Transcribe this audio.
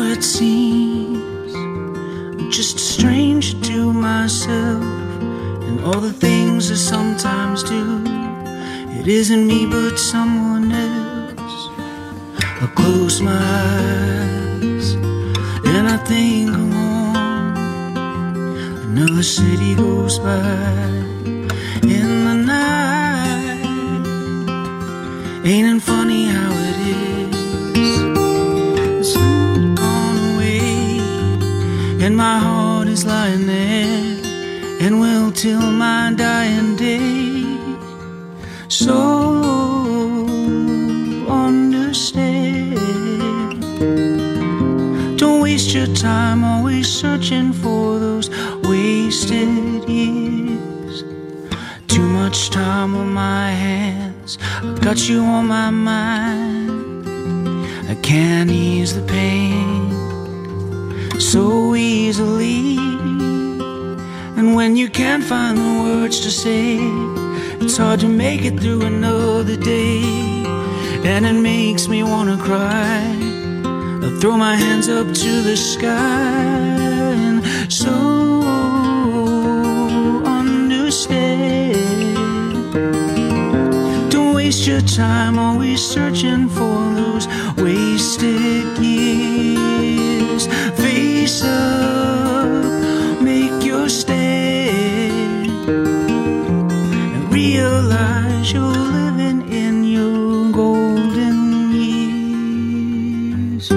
it seems I'm just a stranger to myself and all the things I sometimes do. It isn't me but someone else. I close my eyes and I think I'm home. Another city goes by in the night. Ain't it funny how it is? It's gone away and my heart is lying there and will till my dying day. So understand, don't waste your time always searching for those wasted years. Too much time on my hands, I've got you on my mind. I can't ease the pain so easily, and when you can't find the words to say, it's hard to make it through another day. And it makes me wanna cry. I throw my hands up to the sky and so understand. Don't waste your time always searching for those wasted years. Face up, make your stand, and realize you're living in your golden years.